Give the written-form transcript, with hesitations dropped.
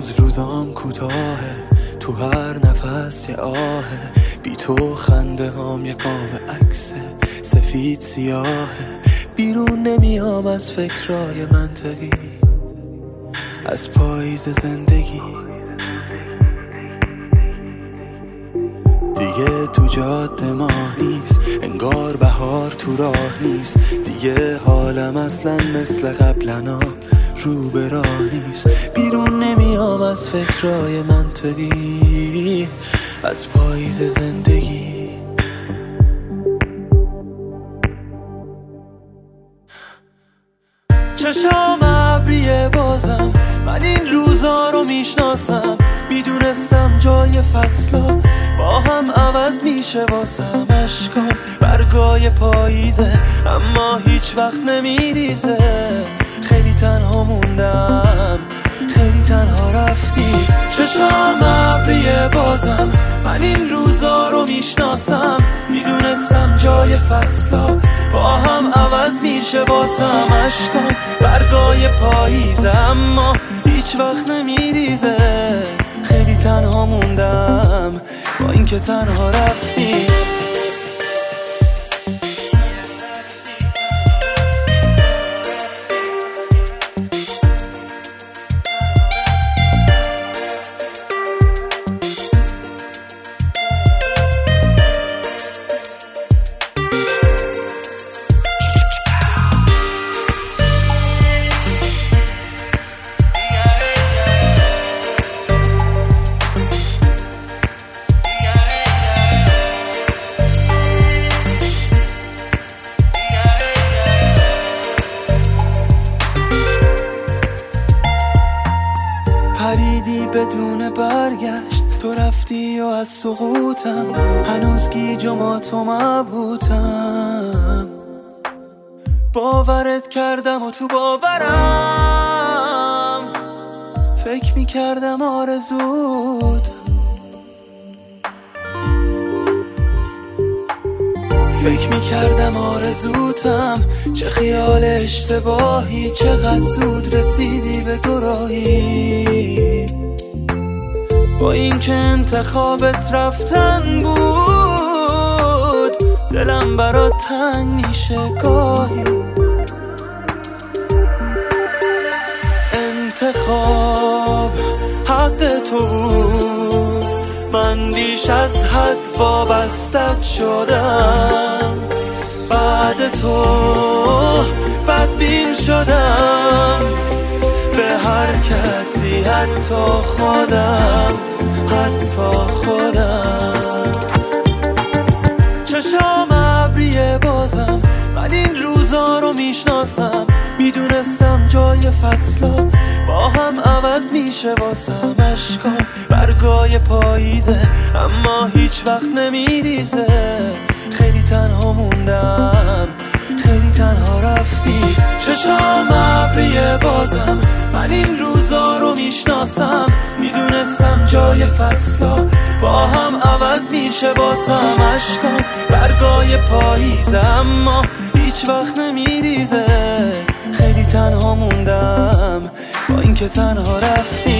روزام کوتاهه، تو هر نفس یه آهه، بی تو خنده هام یه قاب عکس سفید سیاهه. بیرون نمیام از فکرای منطقی، از پاییز زندگی. دیگه تو جاده ماه نیست، انگار بهار تو راه نیست. دیگه حالم اصلا مثل قبلنا رو به راه نیست. بیرون نمیام از فکرای منطقی، از پاییز زندگی. چشام ابریه بازم، من این روزا رو میشناسم. میدونستم جای فصلا با هم عوض میشه واسم. اشکام برگای پاییزه اما هیچ وقت نمیریزه. خیلی تنها موندم، خیلی تنها رفتی. چشام ابریه بازم، من این روزا رو میشناسم. میدونستم جای فصلا با هم عوض میشه واسم. اشکام برگای پاییزه اما هیچ وقت نمیریزه. خیلی تنها موندم با اینکه تنها رفتی. پریدی بدون برگشت، تو رفتی و از سقوطم هنوز گیج و ماتم مبهوتم. باورت کردم و تو باورم فکر میکردم آرزوت. فکر میکردم آرزوتم، چه خیال اشتباهی. چقدر زود رسیدی به دوراهی. با اینکه انتخابت رفتن بود، دلم برات تنگ میشه گاهی. انتخاب حق تو بود، من بیش از حد وابستت شدم. بعد تو بدبین شدم به هر کسی، حتی خودم، حتی خودم. چشام ابریه بازم، من این روزا رو میشناسم. میدونستم جای فصلا با هم عوض میشه واسم. اشکام برگای پاییزه اما هیچ وقت نمیریزه. خیلی تنها موندم، خیلی تنها رفتی. چشام ابریه بازم، من این روزا رو میشناسم. میدونستم جای فصلا با هم عوض میشه واسم. اشکام برگای پاییزه اما هیچ وقت نمیریزه. خیلی تنها موندم با اینکه تنها رفتی.